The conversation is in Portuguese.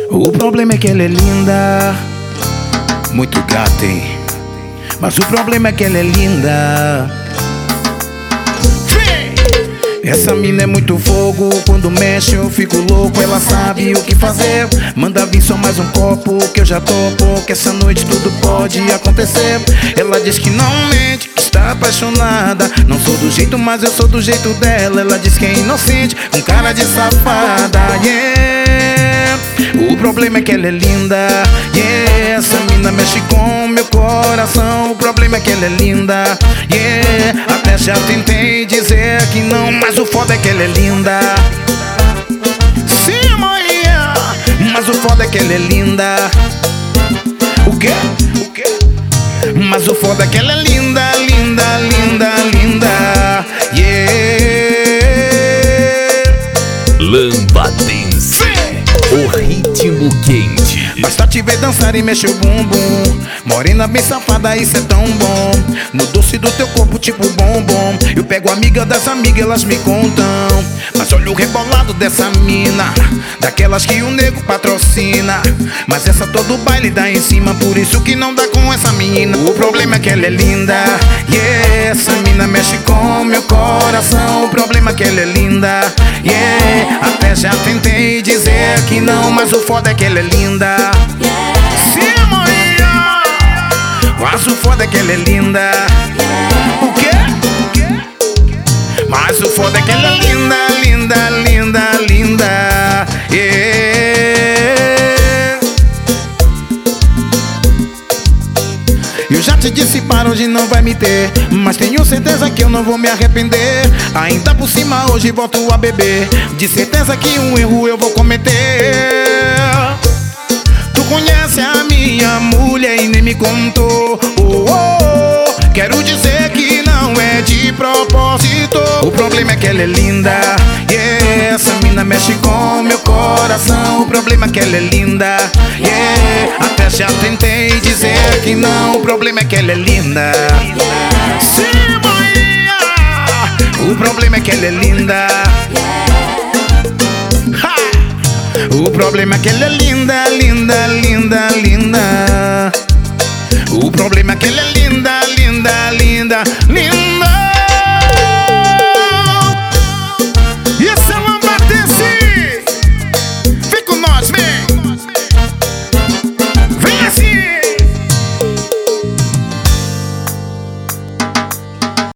O problema é que ela é linda, muito gata, hein? Mas o problema é que ela é linda. Essa mina é muito fogo, quando mexe eu fico louco. Ela sabe o que fazer, manda vir só mais um copo que eu já topo, que essa noite tudo pode acontecer. Ela diz que não mente, que está apaixonada. Não sou do jeito, mas eu sou do jeito dela. Ela diz que é inocente, com cara de safada, yeah. O problema é que ela é linda, yeah. Essa mina mexe com meu coração. O problema é que ela é linda, yeah. Até já tentei dizer que não, mas o foda é que ela é linda. Sim, Maria, mas o foda é que ela é linda. O quê? O quê? Mas o foda é que ela é linda, linda, linda, linda, yeah. Lambadense, o ritmo quente. Basta te ver dançar e mexer o bumbum. Morena bem safada, isso é tão bom. No doce do teu corpo tipo bombom. Eu pego amiga das amigas, elas me contam. Mas olha o rebolado dessa mina, daquelas que o nego patrocina. Mas essa todo baile dá em cima, por isso que não dá com essa menina. O problema é que ela é linda, yeah. Essa mina mexe com meu coração. O problema é que ela é linda, yeah. Até já tentei dizer que não, mas o foda é que ela é linda. Sim, Maria, mas o foda é que ela é linda. O quê? Mas o foda é que ela é linda, linda, linda, linda, yeah. Eu já te disse para hoje não vai me ter, mas tenho certeza que eu não vou me arrepender. Ainda por cima hoje volto a beber, de certeza que um erro eu vou cometer. Tu conhece a minha mulher e nem me contou, oh, oh. Quero dizer que não é de propósito. O problema é que ela é linda, yeah. Essa mina mexe com meu coração. O problema é que ela é linda, yeah. Até já tentei dizer que não. O problema é que ela é linda. Sim, Maria, o problema é que ela é linda. O problema é que ela é linda, linda, linda, linda. O problema é que ela é linda, linda, linda, linda.